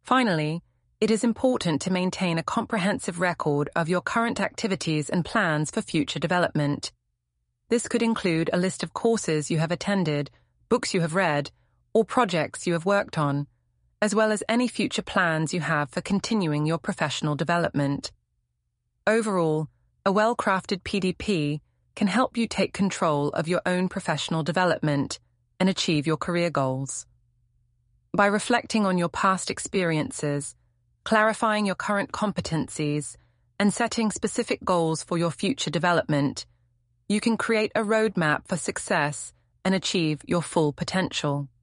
Finally, it is important to maintain a comprehensive record of your current activities and plans for future development. This could include a list of courses you have attended, books you have read, or projects you have worked on, as well as any future plans you have for continuing your professional development. Overall, a well-crafted PDP can help you take control of your own professional development and achieve your career goals. By reflecting on your past experiences, clarifying your current competencies, and setting specific goals for your future development, you can create a roadmap for success and achieve your full potential.